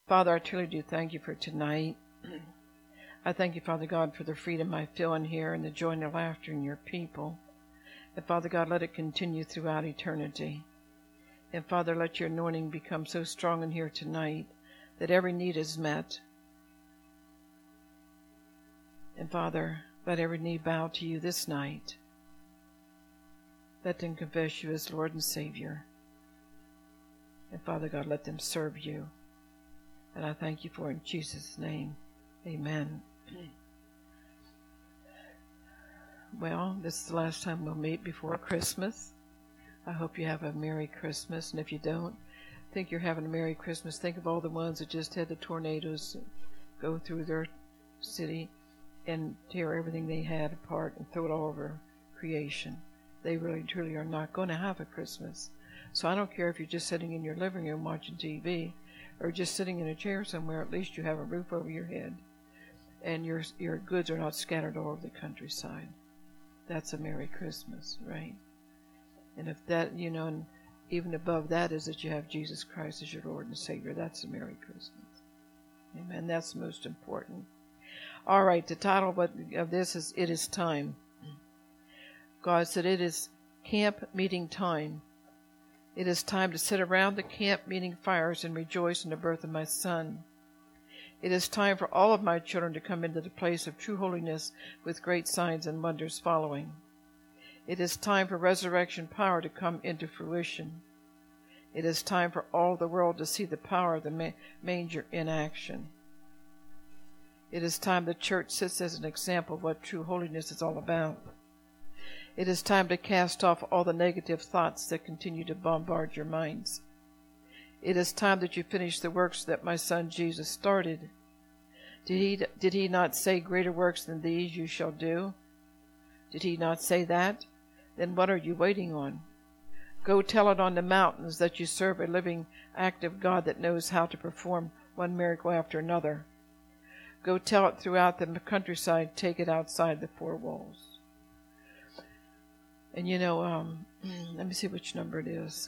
Father, I truly do thank you for tonight. I thank you, Father God, for the freedom I feel in here and the joy and the laughter in your people. And Father God, let it continue throughout eternity. And Father, let your anointing become so strong in here tonight that every need is met. And Father, let every knee bow to you this night. Let them confess you as Lord and Savior. And Father God, let them serve you. And I thank you for it in Jesus' name. Amen. Well, this is the last time we'll meet before Christmas. I hope you have a Merry Christmas. And if you don't think you're having a Merry Christmas, think of all the ones that just had the tornadoes go through their city and tear everything they had apart and throw it all over creation. They really, truly are not going to have a Christmas. So I don't care if you're just sitting in your living room watching TV or just sitting in a chair somewhere, at least you have a roof over your head and your goods are not scattered all over the countryside. That's a Merry Christmas, right? And if that, and even above that is that you have Jesus Christ as your Lord and Savior, that's a Merry Christmas. Amen. That's most important. All right, the title of this is It Is Time. God said it is camp meeting time. It is time to sit around the camp meeting fires and rejoice in the birth of my son. It is time for all of my children to come into the place of true holiness with great signs and wonders following. It is time for resurrection power to come into fruition. It is time for all the world to see the power of the manger in action. It is time the church sits as an example of what true holiness is all about. It is time to cast off all the negative thoughts that continue to bombard your minds. It is time that you finish the works that my son Jesus started. Did he not say, greater works than these you shall do? Did he not say that? Then what are you waiting on? Go tell it on the mountains that you serve a living, active God that knows how to perform one miracle after another. Go tell it throughout the countryside, take it outside the four walls. And let me see which number it is.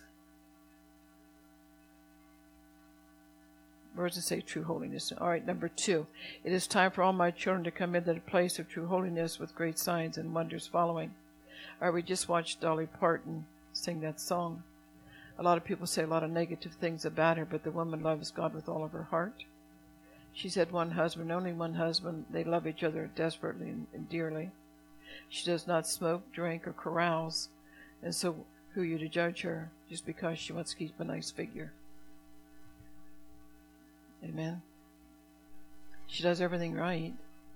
Where does it say true holiness? All right, number 2. It is time for all my children to come into the place of true holiness with great signs and wonders following. All right, we just watched Dolly Parton sing that song. A lot of people say a lot of negative things about her, but the woman loves God with all of her heart. She's had one husband, only one husband. They love each other desperately and dearly. She does not smoke, drink, or carouse. And so who are you to judge her just because she wants to keep a nice figure? Amen. She does everything right.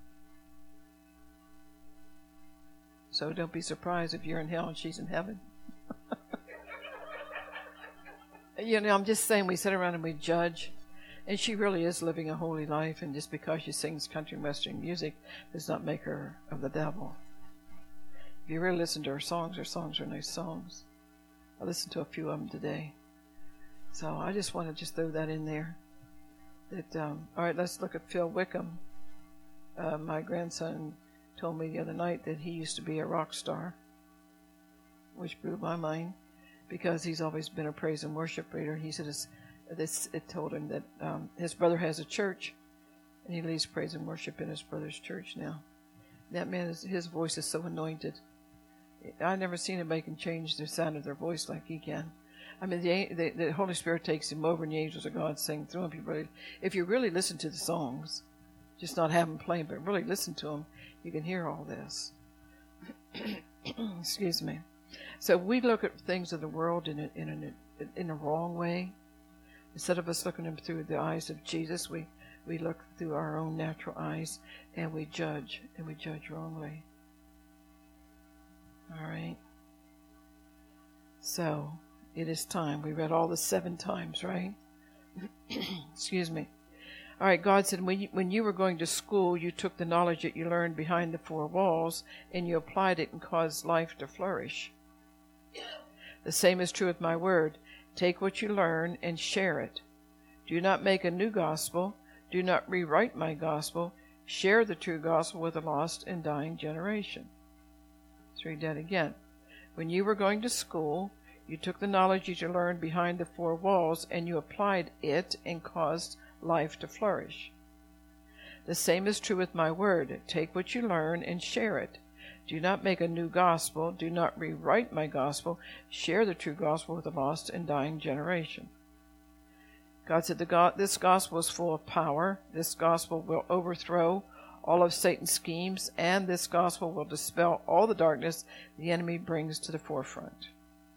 So don't be surprised if you're in hell and she's in heaven. I'm just saying, we sit around and we judge. And she really is living a holy life. And just because she sings country and western music does not make her of the devil. If you really listen to her songs are nice songs. I listened to a few of them today. So I just want to just throw that in there. All right, let's look at Phil Wickham. My grandson told me the other night that he used to be a rock star, which blew my mind because he's always been a praise and worship leader. He said it told him that his brother has a church, and he leads praise and worship in his brother's church now. That man, his voice is so anointed. I've never seen anybody can change the sound of their voice like he can. I mean, the Holy Spirit takes him over, and the angels of God sing through him. If you really listen to the songs, just not have them playing, but really listen to them, you can hear all this. Excuse me. So we look at things of the world in a wrong way. Instead of us looking at them through the eyes of Jesus, we look through our own natural eyes, and we judge wrongly. All right. So it is time. We read all the 7 times, right? Excuse me. All right, God said, when you were going to school, you took the knowledge that you learned behind the 4 walls, and you applied it and caused life to flourish. The same is true with my word. Take what you learn and share it. Do not make a new gospel. Do not rewrite my gospel. Share the true gospel with a lost and dying generation. Let's read that again. When you were going to school, you took the knowledge you learned behind the 4 walls, and you applied it and caused life to flourish. The same is true with my word. Take what you learn and share it. Do not make a new gospel. Do not rewrite my gospel. Share the true gospel with the lost and dying generation. God said this gospel is full of power. This gospel will overthrow all of Satan's schemes, and this gospel will dispel all the darkness the enemy brings to the forefront.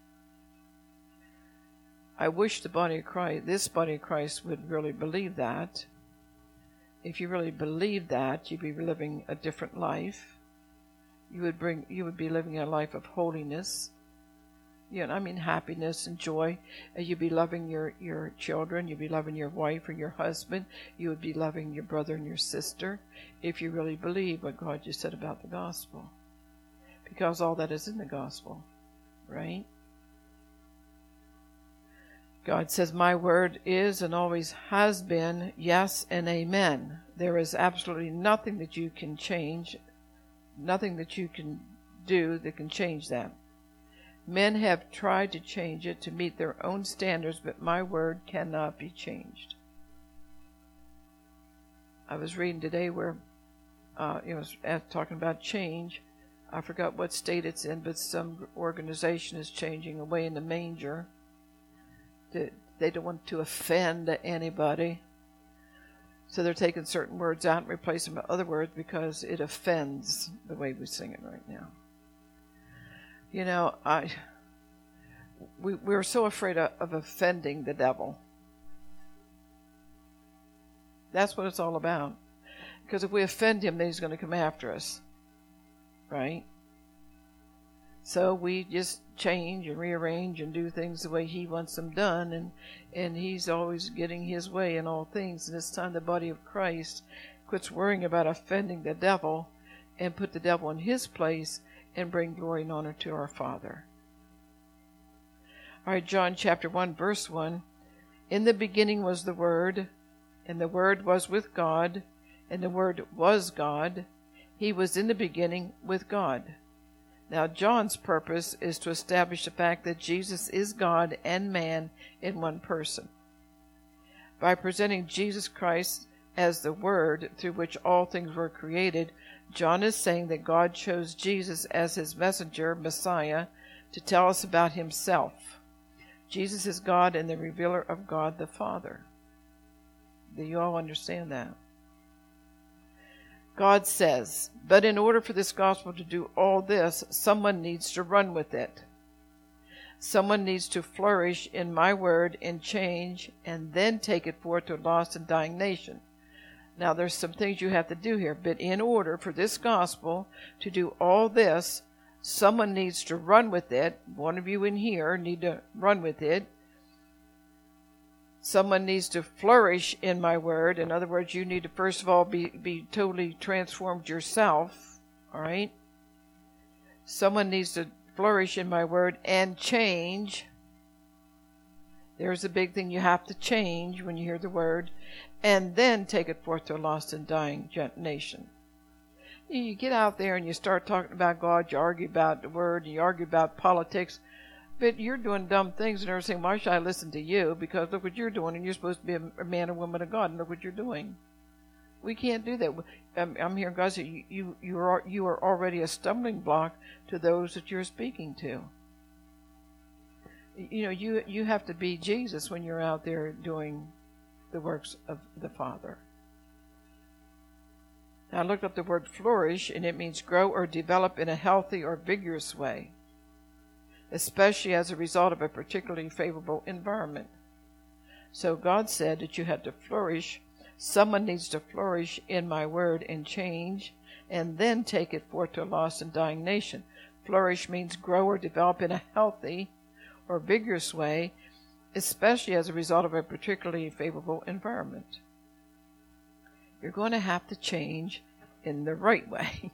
I wish this body of Christ would really believe that. If you really believe that, you'd be living a different life. You would be living a life of holiness. Happiness and joy. You'd be loving your children. You'd be loving your wife or your husband. You would be loving your brother and your sister if you really believe what God just said about the gospel. Because all that is in the gospel, right? God says, my word is and always has been yes and amen. There is absolutely nothing that you can change, nothing that you can do that can change that. Men have tried to change it to meet their own standards, but my word cannot be changed. I was reading today where it was talking about change. I forgot what state it's in, but some organization is changing away in the manger. They don't want to offend anybody. So they're taking certain words out and replacing them with other words because it offends the way we sing it right now. We're so afraid of offending the devil. That's what it's all about. Because if we offend him, then he's going to come after us. Right? So we just change and rearrange and do things the way he wants them done. And he's always getting his way in all things. And it's time the body of Christ quits worrying about offending the devil and put the devil in his place and bring glory and honor to our Father. All right, John chapter 1, verse 1. In the beginning was the Word, and the Word was with God, and the Word was God. He was in the beginning with God. Now, John's purpose is to establish the fact that Jesus is God and man in one person. By presenting Jesus Christ as the Word through which all things were created, John is saying that God chose Jesus as his messenger, Messiah, to tell us about himself. Jesus is God and the revealer of God the Father. Do you all understand that? God says, but in order for this gospel to do all this, someone needs to run with it. Someone needs to flourish in my word and change, and then take it forth to a lost and dying nation. Now, there's some things you have to do here, but in order for this gospel to do all this, someone needs to run with it. One of you in here need to run with it. Someone needs to flourish in my word. In other words, you need to first of all be totally transformed yourself. All right? Someone needs to flourish in my word and change. There's a big thing. You have to change when you hear the word. And then take it forth to a lost and dying nation. You get out there and you start talking about God, you argue about the word, you argue about politics, but you're doing dumb things and they're saying, why should I listen to you? Because look what you're doing, and you're supposed to be a man or woman of God, and look what you're doing. We can't do that. I'm hearing God say, you are already a stumbling block to those that you're speaking to. You have to be Jesus when you're out there doing the works of the Father. Now, I looked up the word flourish, and it means grow or develop in a healthy or vigorous way, especially as a result of a particularly favorable environment. So God said that you had to flourish. Someone needs to flourish in my word and change, and then take it forth to a lost and dying nation. Flourish means grow or develop in a healthy or vigorous way, especially as a result of a particularly favorable environment. You're going to have to change in the right way.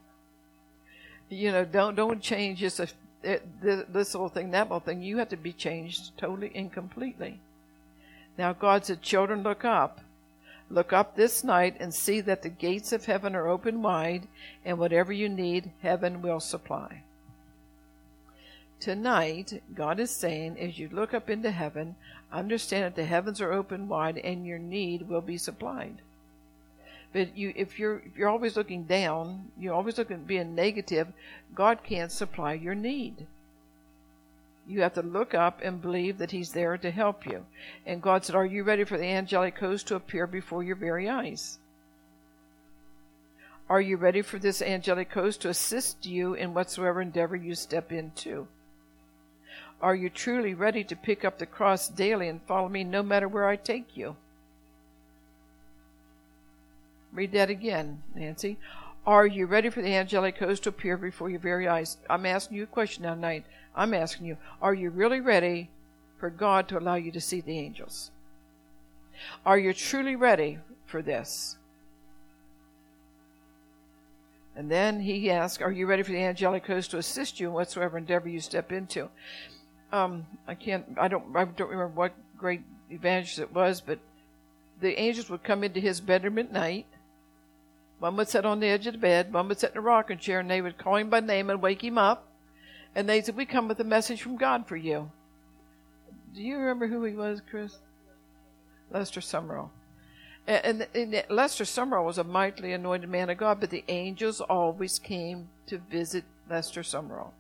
Don't change just this little thing, that little thing. You have to be changed totally and completely. Now God said, children, look up. Look up this night and see that the gates of heaven are open wide, and whatever you need, heaven will supply. Tonight, God is saying, as you look up into heaven, understand that the heavens are open wide and your need will be supplied. But if you're always looking down, you're always looking being negative, God can't supply your need. You have to look up and believe that He's there to help you. And God said, are you ready for the angelic host to appear before your very eyes? Are you ready for this angelic host to assist you in whatsoever endeavor you step into? Are you truly ready to pick up the cross daily and follow me no matter where I take you? Read that again, Nancy. Are you ready for the angelic host to appear before your very eyes? I'm asking you a question now tonight. I'm asking you, are you really ready for God to allow you to see the angels? Are you truly ready for this? And then he asks, are you ready for the angelic host to assist you in whatsoever endeavor you step into? I don't remember what great evangelist it was, but the angels would come into his bedroom at night. One would sit on the edge of the bed, one would sit in a rocking chair, and they would call him by name and wake him up. And they said, we come with a message from God for you. Do you remember who he was, Chris? Lester Sumrall. And Lester Sumrall was a mightily anointed man of God, but the angels always came to visit Lester Sumrall.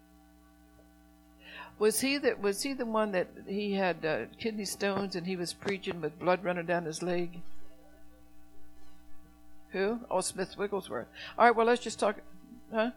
Was he the one that he had kidney stones and he was preaching with blood running down his leg? Who? Oh, Smith Wigglesworth. All right, well, let's just talk. Huh?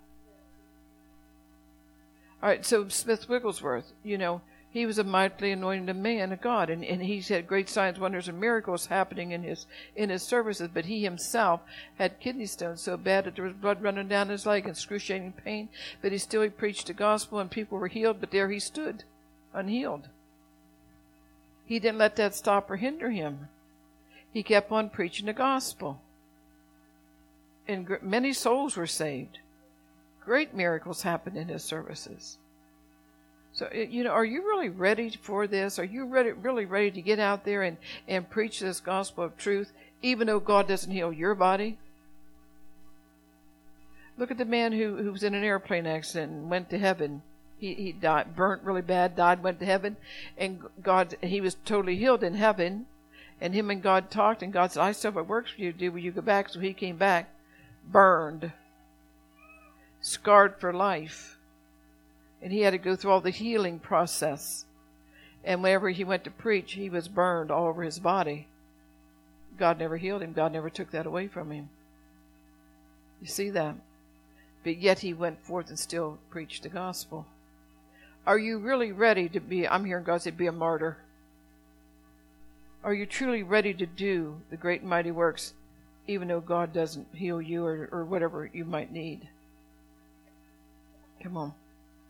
All right, so Smith Wigglesworth, he was a mightily anointed man of God, and he had great signs, wonders, and miracles happening in his services, but he himself had kidney stones so bad that there was blood running down his leg and excruciating pain, but he preached the gospel and people were healed, but there he stood, unhealed. He didn't let that stop or hinder him. He kept on preaching the gospel. And many souls were saved. Great miracles happened in his services. So, are you really ready for this? Are you really ready to get out there and preach this gospel of truth, even though God doesn't heal your body? Look at the man who was in an airplane accident and went to heaven. He died, burnt really bad, died, went to heaven, and he was totally healed in heaven. And him and God talked, and God said, I still have what works for you to do when you go back. So he came back, burned, scarred for life. And he had to go through all the healing process. And whenever he went to preach, he was burned all over his body. God never healed him. God never took that away from him. You see that? But yet he went forth and still preached the gospel. Are you really ready to be, I'm hearing God say, be a martyr? Are you truly ready to do the great and mighty works, even though God doesn't heal you or whatever you might need? Come on.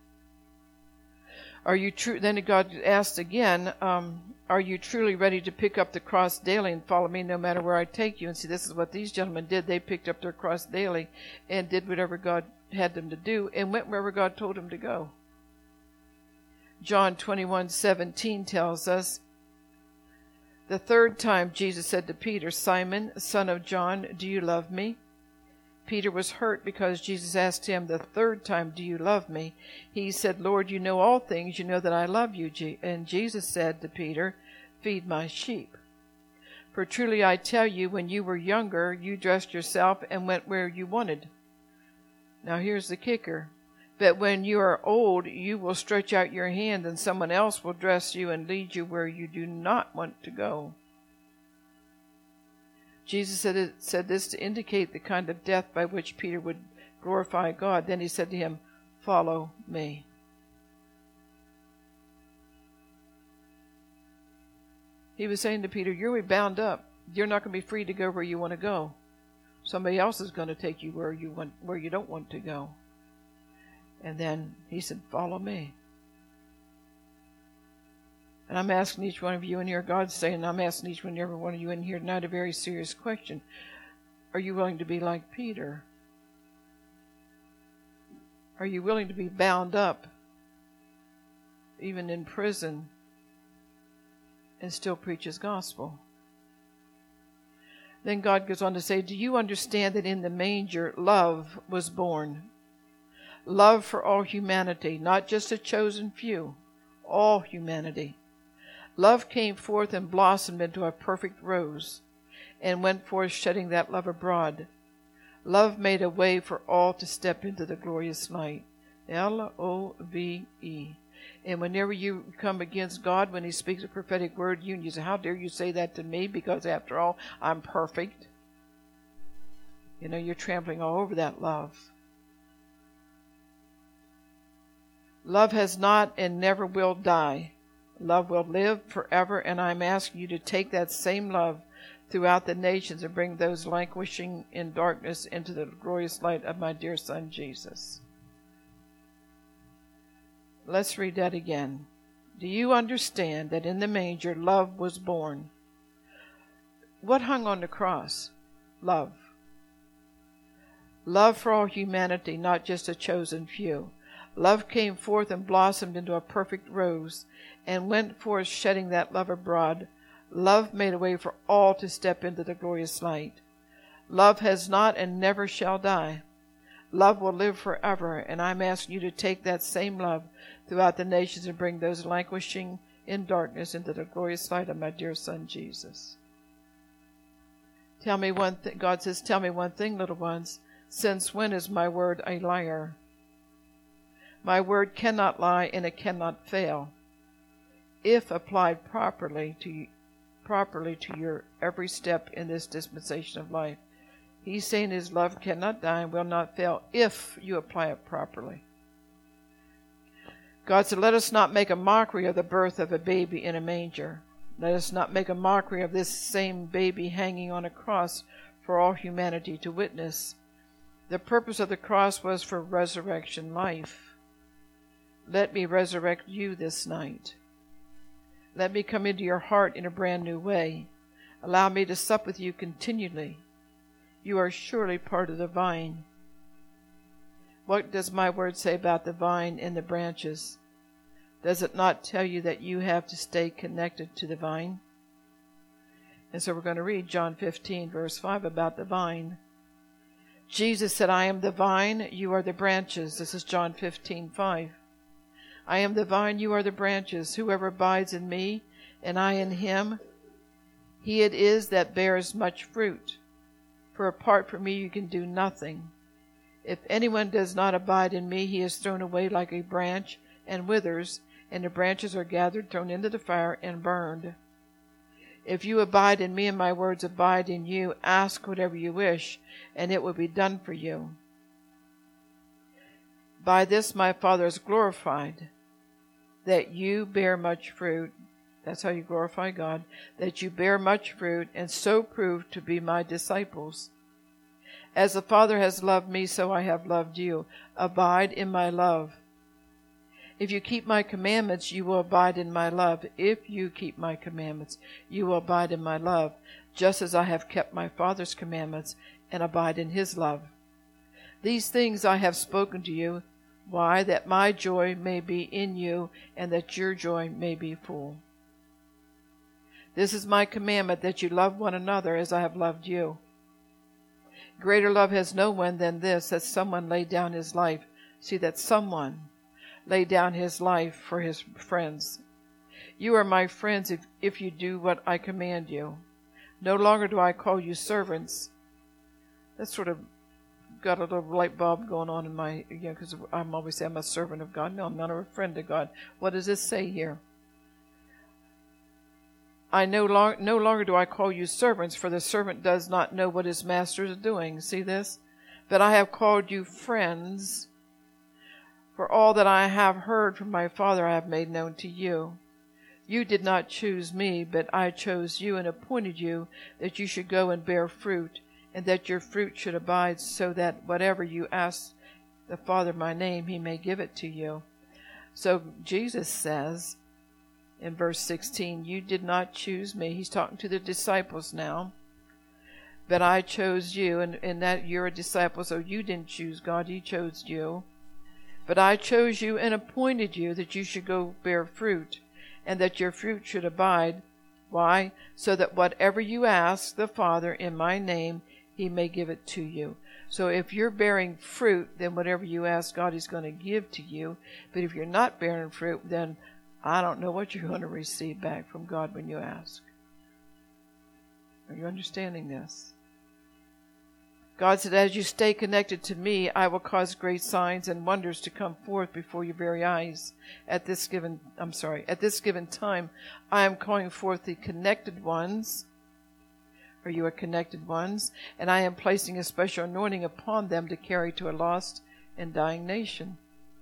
Are you true? Then God asked again, are you truly ready to pick up the cross daily and follow me no matter where I take you? And see, this is what these gentlemen did. They picked up their cross daily and did whatever God had them to do and went wherever God told them to go. John 21:17 tells us, the third time Jesus said to Peter, Simon, son of John, do you love me? Peter was hurt because Jesus asked him the third time, do you love me? He said, Lord, you know all things. You know that I love you. And Jesus said to Peter, feed my sheep. For truly I tell you, when you were younger, you dressed yourself and went where you wanted. Now here's the kicker. But when you are old, you will stretch out your hand and someone else will dress you and lead you where you do not want to go. Jesus said this to indicate the kind of death by which Peter would glorify God. Then he said to him, follow me. He was saying to Peter, you're really bound up. You're not going to be free to go where you want to go. Somebody else is going to take you where you don't want to go. And then he said, follow me. And I'm asking each one of you in here, God's saying, I'm asking each and every one of you in here tonight a very serious question. Are you willing to be like Peter? Are you willing to be bound up, even in prison, and still preach his gospel? Then God goes on to say, do you understand that in the manger love was born? Love for all humanity, not just a chosen few, all humanity. Love came forth and blossomed into a perfect rose, and went forth shedding that love abroad. Love made a way for all to step into the glorious light. Love. And whenever you come against God, when he speaks a prophetic word, you say, how dare you say that to me? Because after all, I'm perfect. You know, you're trampling all over that love. Love has not and never will die. Love will live forever, and I'm asking you to take that same love throughout the nations and bring those languishing in darkness into the glorious light of my dear Son, Jesus. Let's read that again. Do you understand that in the manger love was born? What hung on the cross? Love. Love for all humanity, not just a chosen few. Love came forth and blossomed into a perfect rose, and went forth shedding that love abroad. Love made a way for all to step into the glorious light. Love has not and never shall die. Love will live forever, and I'm asking you to take that same love throughout the nations and bring those languishing in darkness into the glorious light of my dear Son, Jesus. Tell me one thing. God says, tell me one thing, little ones. Since when is my word a liar? My word cannot lie, and it cannot fail. If applied properly to your every step in this dispensation of life. He's saying his love cannot die and will not fail if you apply it properly. God said, let us not make a mockery of the birth of a baby in a manger. Let us not make a mockery of this same baby hanging on a cross for all humanity to witness. The purpose of the cross was for resurrection life. Let me resurrect you this night. Let me come into your heart in a brand new way. Allow me to sup with you continually. You are surely part of the vine. What does my word say about the vine and the branches? Does it not tell you that you have to stay connected to the vine? And so we're going to read John 15, verse 5 about the vine. Jesus said, I am the vine, you are the branches. This is John 15:5. I am the vine, you are the branches. Whoever abides in me, and I in him, he it is that bears much fruit. For apart from me you can do nothing. If anyone does not abide in me, he is thrown away like a branch and withers, and the branches are gathered, thrown into the fire, and burned. If you abide in me and my words abide in you, ask whatever you wish, and it will be done for you. By this my Father is glorified, that you bear much fruit. That's how you glorify God. That you bear much fruit, and so prove to be my disciples. As the Father has loved me, so I have loved you. Abide in my love. If you keep my commandments, you will abide in my love. If you keep my commandments, you will abide in my love, just as I have kept my Father's commandments and abide in his love. These things I have spoken to you. Why? That my joy may be in you, and that your joy may be full. This is my commandment, that you love one another as I have loved you. Greater love has no one than this, that someone lay down his life. See, that someone lay down his life for his friends. You are my friends if you do what I command you. No longer do I call you servants. That sort of got a little light bulb going on in my, because I'm always saying I'm a servant of God. No, I'm not a friend of God. What does this say here? I no longer do I call you servants, for the servant does not know what his master is doing. See this? But I have called you friends, for all that I have heard from my Father I have made known to you. You did not choose me, but I chose you and appointed you that you should go and bear fruit, and that your fruit should abide, so that whatever you ask the Father in my name, he may give it to you. So Jesus says in verse 16, you did not choose me. He's talking to the disciples now. But I chose you, and that you're a disciple, so you didn't choose God, he chose you. But I chose you and appointed you that you should go bear fruit, and that your fruit should abide. Why? So that whatever you ask the Father in my name, He may give it to you. So if you're bearing fruit, then whatever you ask God, He's going to give to you. But if you're not bearing fruit, then I don't know what you're going to receive back from God when you ask. Are you understanding this? God said, as you stay connected to me, I will cause great signs and wonders to come forth before your very eyes. At this given time, I am calling forth the connected ones. Or you are connected ones, and I am placing a special anointing upon them to carry to a lost and dying nation.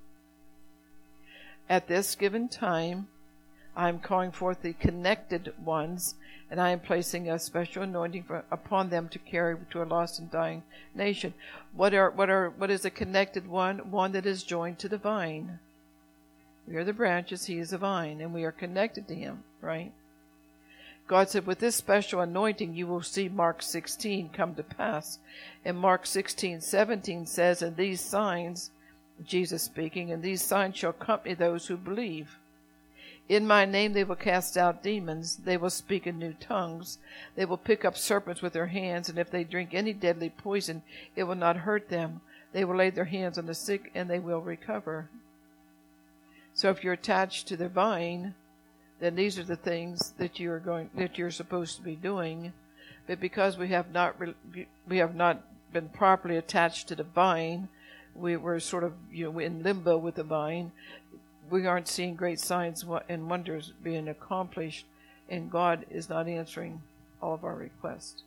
At this given time, I am calling forth the connected ones, and I am placing a special anointing upon them to carry to a lost and dying nation. What is a connected one? One that is joined to the vine. We are the branches, He is the vine, and we are connected to Him, right? God said, with this special anointing, you will see Mark 16 come to pass. And Mark 16:17 says, and these signs, Jesus speaking, and these signs shall accompany those who believe. In my name they will cast out demons. They will speak in new tongues. They will pick up serpents with their hands, and if they drink any deadly poison, it will not hurt them. They will lay their hands on the sick, and they will recover. So if you're attached to the vine, then these are the things that you're supposed to be doing. But because we have not been properly attached to the vine, we're sort of in limbo with the vine. We aren't seeing great signs and wonders being accomplished, and God is not answering all of our requests.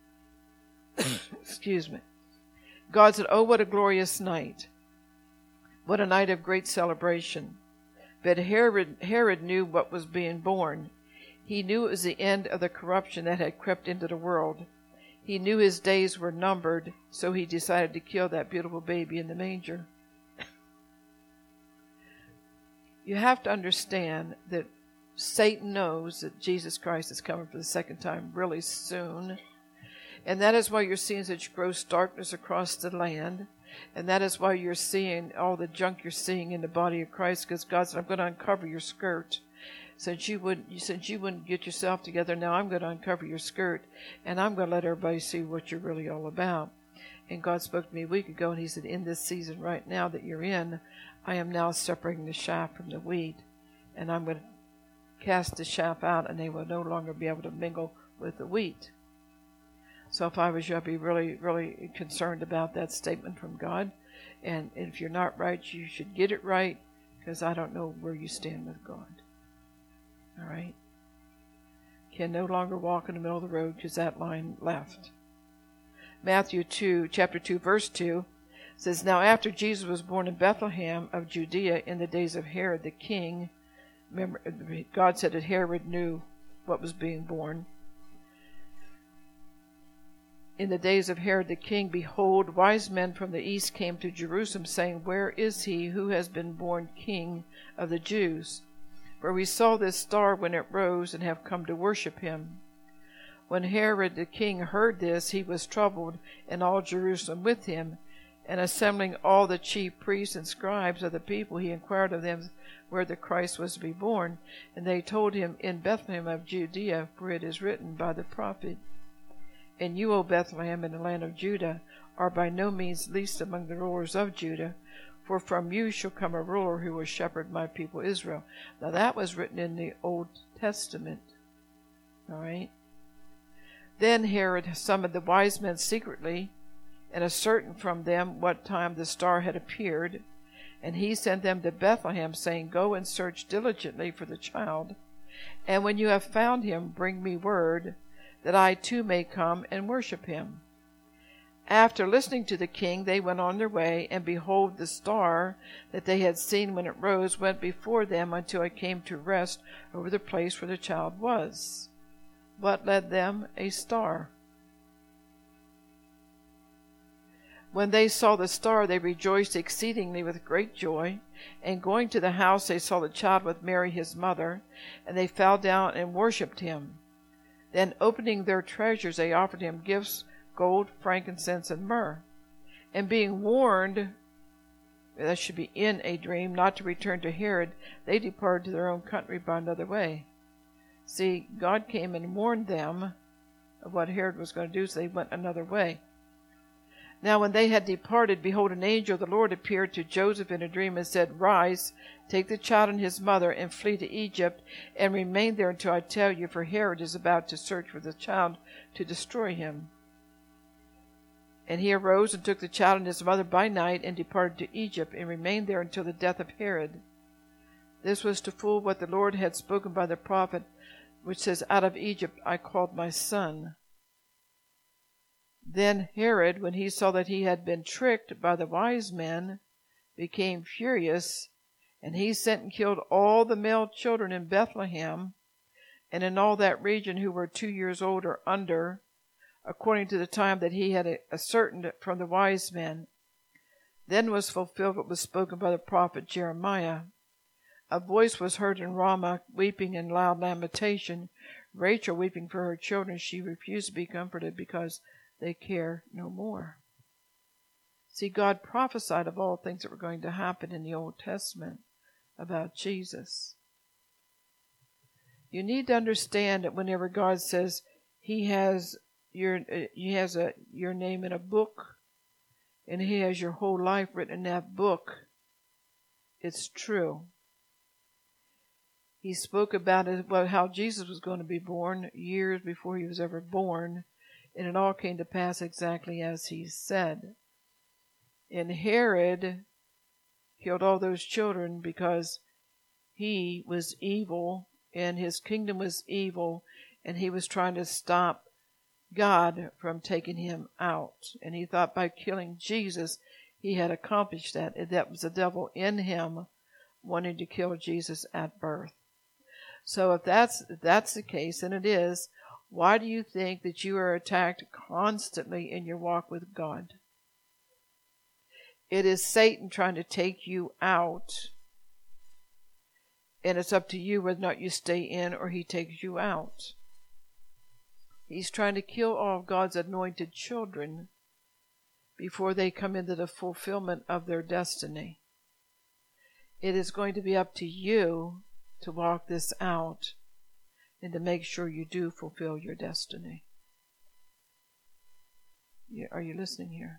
Excuse me. God said, oh, what a glorious night. What a night of great celebration. But Herod knew what was being born. He knew it was the end of the corruption that had crept into the world. He knew his days were numbered, so he decided to kill that beautiful baby in the manger. You have to understand that Satan knows that Jesus Christ is coming for the second time really soon. And that is why you're seeing such gross darkness across the land. And that is why you're seeing all the junk you're seeing in the body of Christ, because God said, I'm going to uncover your skirt. Since you wouldn't get yourself together, now I'm going to uncover your skirt, and I'm going to let everybody see what you're really all about. And God spoke to me a week ago, and He said, in this season right now that you're in, I am now separating the chaff from the wheat, and I'm going to cast the chaff out, and they will no longer be able to mingle with the wheat. So if I was you, I'd be really, really concerned about that statement from God. And if you're not right, you should get it right, because I don't know where you stand with God. All right? Can no longer walk in the middle of the road because that line left. Matthew 2, chapter 2, verse 2 says, now after Jesus was born in Bethlehem of Judea in the days of Herod the king, remember, God said that Herod knew what was being born. In the days of Herod the king, behold, wise men from the east came to Jerusalem, saying, where is he who has been born King of the Jews? For we saw this star when it rose, and have come to worship him. When Herod the king heard this, he was troubled, and all Jerusalem with him. And assembling all the chief priests and scribes of the people, he inquired of them where the Christ was to be born. And they told him, in Bethlehem of Judea, for it is written by the prophet, and you, O Bethlehem, in the land of Judah, are by no means least among the rulers of Judah, for from you shall come a ruler who will shepherd my people Israel. Now that was written in the Old Testament. All right? Then Herod summoned the wise men secretly, and ascertained from them what time the star had appeared. And he sent them to Bethlehem, saying, go and search diligently for the child. And when you have found him, bring me word, that I too may come and worship him. After listening to the king, they went on their way, and behold, the star that they had seen when it rose went before them until it came to rest over the place where the child was. What led them? A star. When they saw the star, they rejoiced exceedingly with great joy. And going to the house, they saw the child with Mary his mother, and they fell down and worshipped him. Then opening their treasures, they offered him gifts, gold, frankincense, and myrrh. And being warned, that should be in a dream, not to return to Herod, they departed to their own country by another way. See, God came and warned them of what Herod was going to do, so they went another way. Now when they had departed, behold, an angel of the Lord appeared to Joseph in a dream and said, Rise, take the child and his mother, and flee to Egypt, and remain there until I tell you, for Herod is about to search for the child to destroy him. And he arose and took the child and his mother by night, and departed to Egypt, and remained there until the death of Herod. This was to fulfill what the Lord had spoken by the prophet, which says, Out of Egypt I called my son. Then Herod, when he saw that he had been tricked by the wise men, became furious, and he sent and killed all the male children in Bethlehem and in all that region who were 2 years old or under, according to the time that he had ascertained from the wise men. Then was fulfilled what was spoken by the prophet Jeremiah. A voice was heard in Ramah, weeping in loud lamentation, Rachel weeping for her children. She refused to be comforted because they care no more. See, God prophesied of all things that were going to happen in the Old Testament about Jesus. You need to understand that whenever God says He has your name in a book, and He has your whole life written in that book, it's true. He spoke about it, how Jesus was going to be born years before He was ever born, and it all came to pass exactly as He said. And Herod killed all those children because he was evil, and his kingdom was evil, and he was trying to stop God from taking him out. And he thought by killing Jesus, he had accomplished that. And that was the devil in him wanting to kill Jesus at birth. So if that's the case, and it is, why do you think that you are attacked constantly in your walk with God? It is Satan trying to take you out, and it's up to you whether or not you stay in or he takes you out. He's trying to kill all of God's anointed children before they come into the fulfillment of their destiny. It is going to be up to you to walk this out and to make sure you do fulfill your destiny. Are you listening here?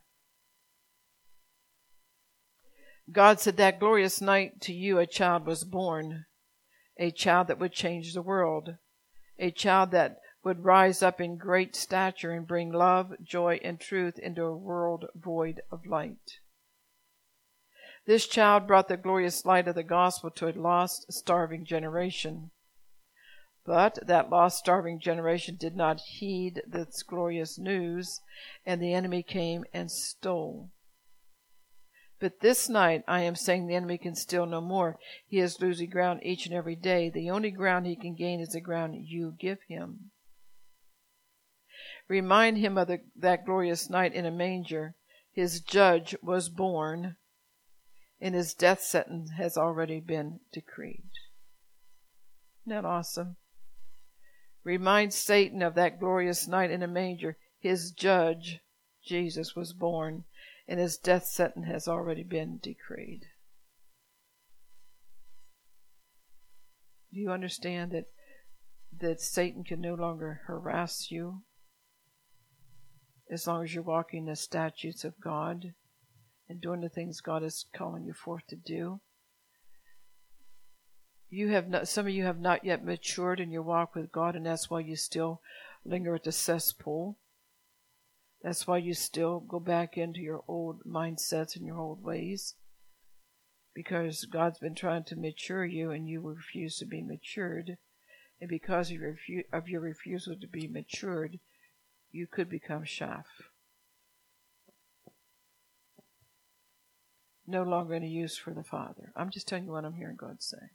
God said, that glorious night to you a child was born, a child that would change the world, a child that would rise up in great stature and bring love, joy, and truth into a world void of light. This child brought the glorious light of the gospel to a lost, starving generation. But that lost, starving generation did not heed this glorious news, and the enemy came and stole. But this night I am saying the enemy can steal no more. He is losing ground each and every day. The only ground he can gain is the ground you give him. Remind him of that glorious night in a manger. His judge was born, and his death sentence has already been decreed. Isn't that awesome? Remind Satan of that glorious night in a manger. His judge, Jesus, was born, and his death sentence has already been decreed. Do you understand that Satan can no longer harass you as long as you're walking the statutes of God and doing the things God is calling you forth to do? Some of you have not yet matured in your walk with God, and that's why you still linger at the cesspool. That's why you still go back into your old mindsets and your old ways. Because God's been trying to mature you, and you refuse to be matured. And because of your refusal to be matured, you could become chaff. No longer any use for the Father. I'm just telling you what I'm hearing God say.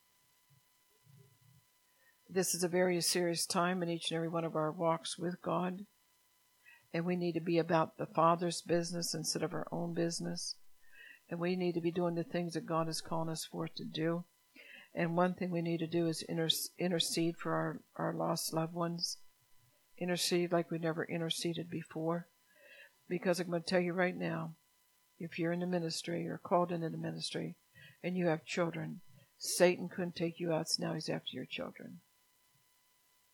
This is a very serious time in each and every one of our walks with God. And we need to be about the Father's business instead of our own business. And we need to be doing the things that God is calling us forth to do. And one thing we need to do is intercede for our lost loved ones. Intercede like we never interceded before. Because I'm going to tell you right now, if you're in the ministry or called into the ministry and you have children, Satan couldn't take you out, so now he's after your children.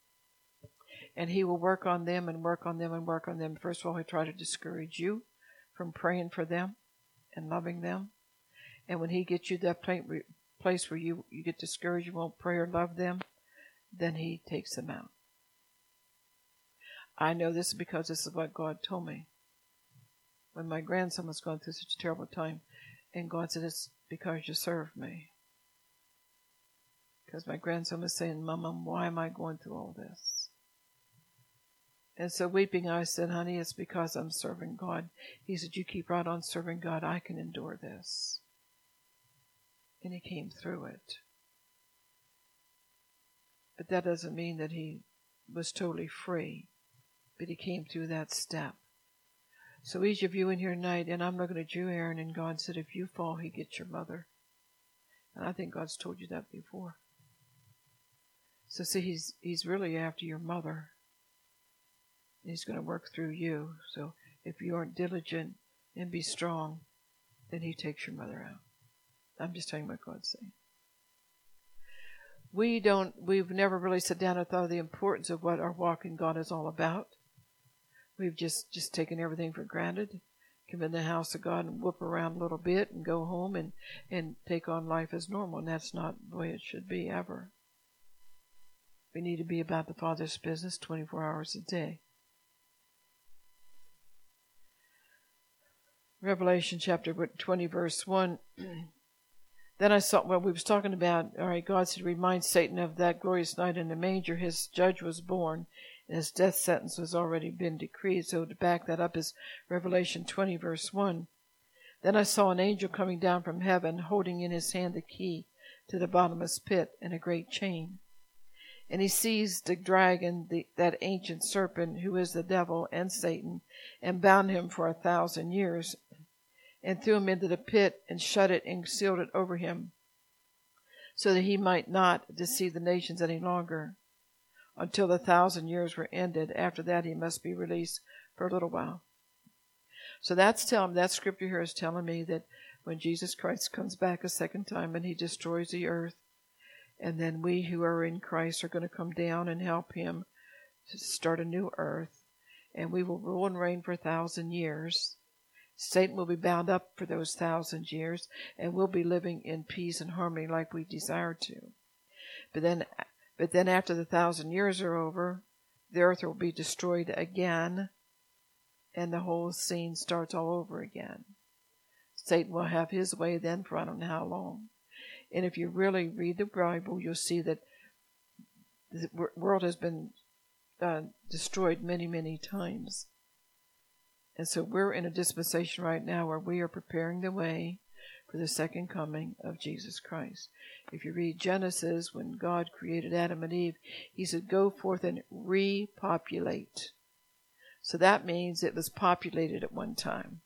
And he will work on them and work on them and work on them. First of all, he'll try to discourage you from praying for them and loving them. And when he gets you that place where you get discouraged, you won't pray or love them, then he takes them out. I know this because this is what God told me. When my grandson was going through such a terrible time, and God said, it's because you serve me. Because my grandson was saying, Mama, why am I going through all this? And so weeping, I said, honey, it's because I'm serving God. He said, you keep right on serving God. I can endure this. And he came through it. But that doesn't mean that he was totally free. But he came through that step. So each of you in here tonight, and I'm looking at you, Aaron, and God said, if you fall, he gets your mother. And I think God's told you that before. So see, he's really after your mother. He's going to work through you. So if you aren't diligent and be strong, then he takes your mother out. I'm just telling you what God's saying. We've never really sat down and thought of the importance of what our walk in God is all about. We've just taken everything for granted, come in the house of God and whoop around a little bit and go home and take on life as normal. And that's not the way it should be ever. We need to be about the Father's business 24 hours a day. Revelation chapter 20, verse 1. Then I saw, we was talking about, all right, God said, remind Satan of that glorious night in the manger. His judge was born, and his death sentence was already been decreed. So to back that up is Revelation 20, verse 1. Then I saw an angel coming down from heaven, holding in his hand the key to the bottomless pit and a great chain. And he seized the dragon, that ancient serpent, who is the devil and Satan, and bound him for 1,000 years, and threw him into the pit, and shut it and sealed it over him, so that he might not deceive the nations any longer, until the 1,000 years were ended. After that he must be released for a little while. So that scripture here is telling me that when Jesus Christ comes back a second time and he destroys the earth, and then we who are in Christ are going to come down and help him to start a new earth, and we will rule and reign for 1,000 years. Satan will be bound up for those 1,000 years, and we'll be living in peace and harmony like we desire to. But then after the 1,000 years are over, the earth will be destroyed again, and the whole scene starts all over again. Satan will have his way then for I don't know how long. And if you really read the Bible, you'll see that the world has been destroyed many, many times. And so we're in a dispensation right now where we are preparing the way for the second coming of Jesus Christ. If you read Genesis, when God created Adam and Eve, he said, go forth and repopulate. So that means it was populated at one time.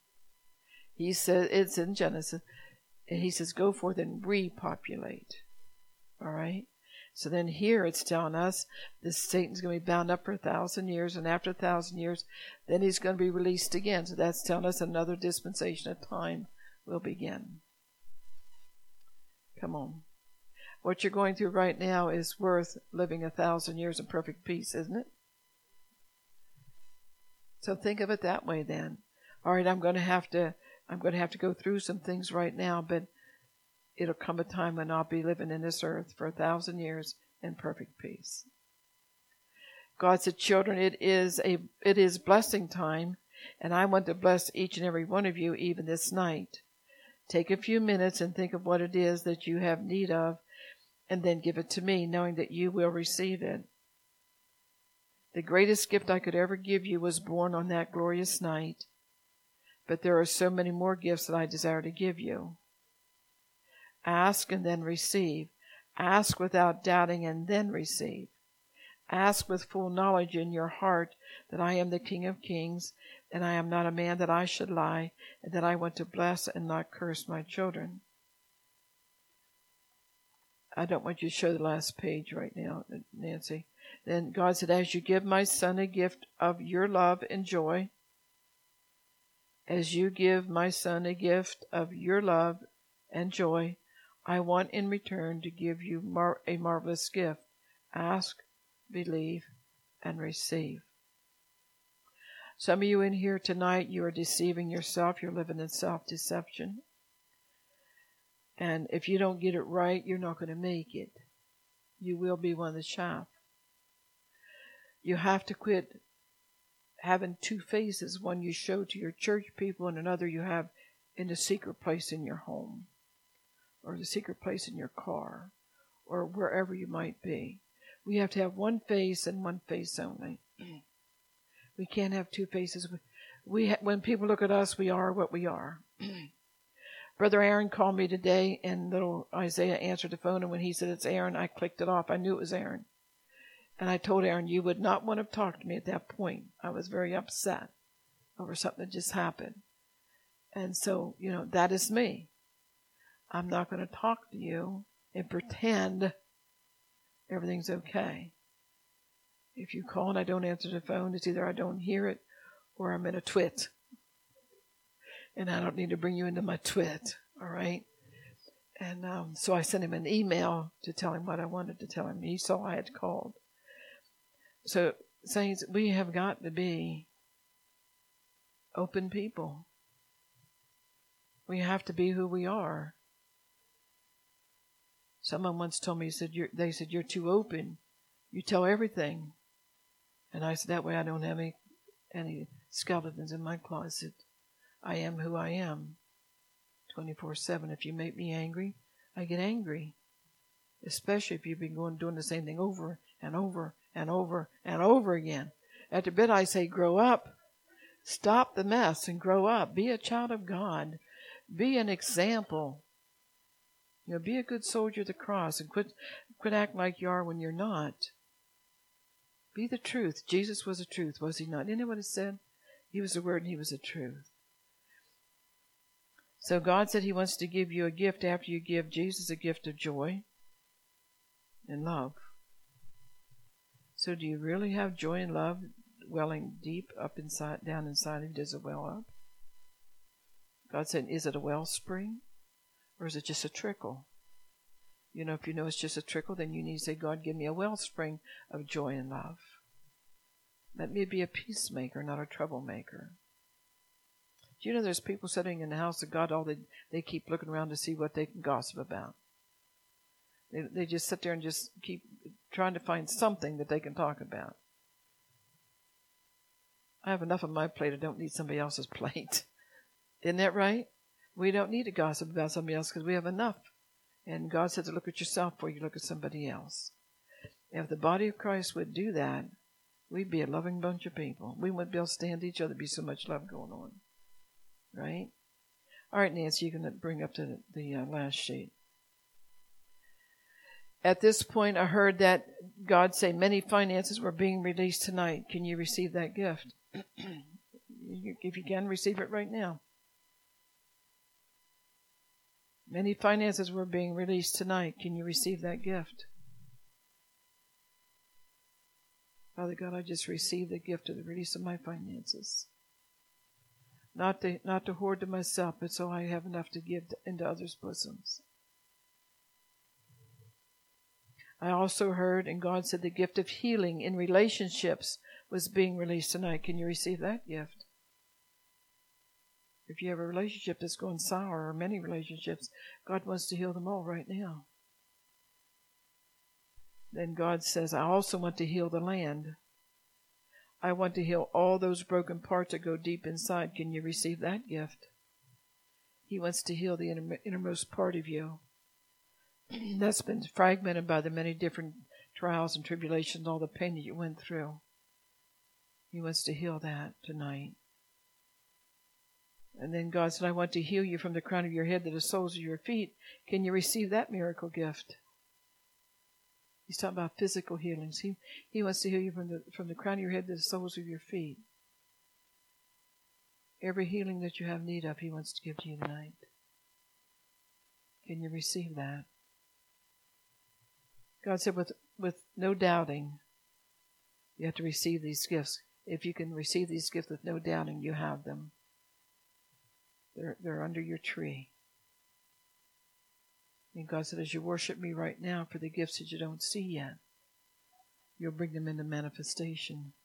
He said, it's in Genesis, and he says, go forth and repopulate. All right? So then here it's telling us this Satan's going to be bound up for 1,000 years, and after 1,000 years, then he's going to be released again. So that's telling us another dispensation of time will begin. Come on. What you're going through right now is worth living 1,000 years in perfect peace, isn't it? So think of it that way then. All right, I'm going to have to go through some things right now, but it'll come a time when I'll be living in this earth for 1,000 years in perfect peace. God said, children, it is blessing time, and I want to bless each and every one of you even this night. Take a few minutes and think of what it is that you have need of, and then give it to me, knowing that you will receive it. The greatest gift I could ever give you was born on that glorious night, but there are so many more gifts that I desire to give you. Ask and then receive. Ask without doubting and then receive. Ask with full knowledge in your heart that I am the King of Kings, and I am not a man that I should lie, and that I want to bless and not curse my children. I don't want you to show the last page right now, Nancy. Then God said, as you give my son a gift of your love and joy, as you give my son a gift of your love and joy, I want in return to give you a marvelous gift. Ask, believe, and receive. Some of you in here tonight, you are deceiving yourself. You're living in self-deception. And if you don't get it right, you're not going to make it. You will be one of the chaff. You have to quit having two faces. One you show to your church people, and another you have in the secret place in your home, or the secret place in your car, or wherever you might be. We have to have one face and one face only. We can't have two faces. When people look at us, we are what we are. Brother Aaron called me today, and little Isaiah answered the phone, and when he said it's Aaron, I clicked it off. I knew it was Aaron. And I told Aaron, you would not want to talk to me at that point. I was very upset over something that just happened. And so, that is me. I'm not going to talk to you and pretend everything's okay. If you call and I don't answer the phone, it's either I don't hear it or I'm in a twit. And I don't need to bring you into my twit, all right? And so I sent him an email to tell him what I wanted to tell him. He saw I had called. So, saints, we have got to be open people. We have to be who we are. Someone once told me, they said, you're too open. You tell everything. And I said, that way I don't have any skeletons in my closet. I am who I am, 24/7. If you make me angry, I get angry. Especially if you've been doing the same thing over and over and over and over again. At the bit I say, grow up. Stop the mess and grow up. Be a child of God. Be an example. Be a good soldier of the cross and quit acting like you are when you're not. Be the truth. Jesus was the truth, was he not? Isn't that what it said? He was the Word and he was the truth. So God said he wants to give you a gift after you give Jesus a gift of joy and love. So do you really have joy and love welling deep down inside of you? Does it well up? God said, is it a wellspring or is it just a trickle? If you know it's just a trickle, then you need to say, God, give me a wellspring of joy and love. Let me be a peacemaker, not a troublemaker. Do you know there's people sitting in the house of God, they keep looking around to see what they can gossip about. They just sit there and just keep trying to find something that they can talk about. I have enough on my plate. I don't need somebody else's plate. Isn't that right? We don't need to gossip about somebody else because we have enough. And God said to look at yourself before you look at somebody else. If the body of Christ would do that, we'd be a loving bunch of people. We wouldn't be able to stand each other. There'd be so much love going on. Right? All right, Nancy, you can bring up the last sheet. At this point, I heard that God say many finances were being released tonight. Can you receive that gift? If you can, receive it right now. Many finances were being released tonight. Can you receive that gift? Father God, I just received the gift of the release of my finances. Not to hoard to myself, but so I have enough to give into others' bosoms. I also heard, and God said the gift of healing in relationships was being released tonight. Can you receive that gift? If you have a relationship that's going sour, or many relationships, God wants to heal them all right now. Then God says, I also want to heal the land. I want to heal all those broken parts that go deep inside. Can you receive that gift? He wants to heal the innermost part of you. That's been fragmented by the many different trials and tribulations, all the pain that you went through. He wants to heal that tonight. And then God said, I want to heal you from the crown of your head to the soles of your feet. Can you receive that miracle gift? He's talking about physical healings. He wants to heal you from the crown of your head to the soles of your feet. Every healing that you have need of, he wants to give to you tonight. Can you receive that? God said with no doubting, you have to receive these gifts. If you can receive these gifts with no doubting, you have them. They're under your tree. And God said, as you worship me right now for the gifts that you don't see yet, you'll bring them into manifestation.